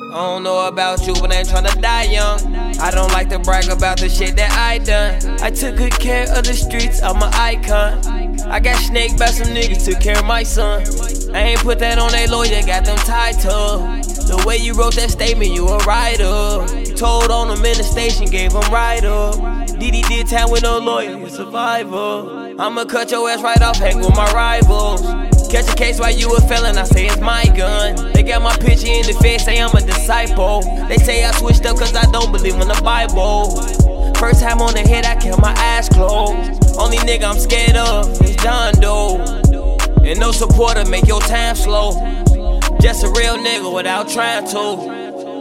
I don't know about you, but I ain't tryna die young. I don't like to brag about the shit that I done. I took good care of the streets, I'm an icon. I got snaked by some niggas, took care of my son. I ain't put that on they lawyer, got them title. The way you wrote that statement, you a writer. You told on them in the station, gave them right up. Diddy did time with no lawyer, you survivor. I'ma cut your ass right off, hang with my rivals. Catch a case while you a felon, I say it's my gun. They got my picture in the face, say I'm a disciple. They say I switched up cause I don't believe in the Bible. First time on the head, I kept my eyes closed. Only nigga I'm scared of is John Doe. And no supporter make your time slow. Just a real nigga without trying to.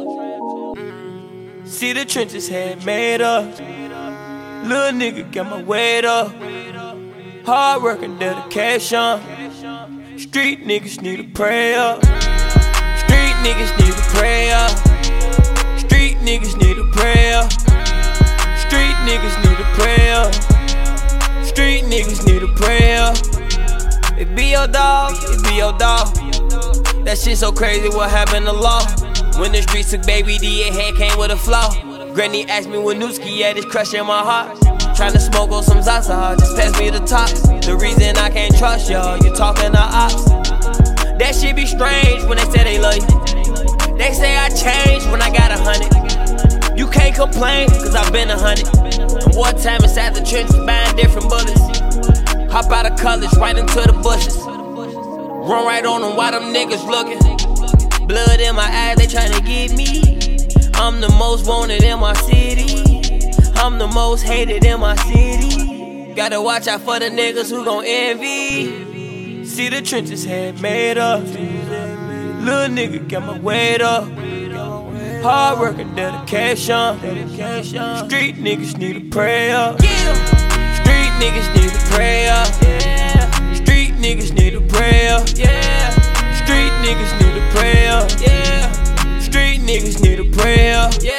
See the trenches had made up. Little nigga got my weight up. Hard work and dedication. Street niggas need a prayer. Street niggas need a prayer. Street niggas need a prayer. Street niggas need a prayer. Street niggas need a prayer. It be your dog, it be your dog. That shit so crazy, what happened to law? When the streets took Baby D, your head came with a flaw. Granny asked me what Nooski at, it's crushing my heart. Tryna smoke on some Zaza, just pass me the tops. The reason I can't trust y'all, you talking to ops. That shit be strange when they say they love you. They say I changed when I got 100. You can't complain, cause I've been 100. And wartime inside the trenches, buying different bullets. Hop out of college, right into the bushes. Run right on them while them niggas looking. Blood in my eyes, they tryna get me. I'm the most wanted in my city. I'm the most hated in my city. Gotta watch out for the niggas who gon' envy. See the trenches had made up. Little nigga got my weight up. Hard work and dedication. Street niggas need a prayer. Street niggas need a prayer. Street niggas need a prayer. Street niggas need a prayer. Street niggas need a prayer.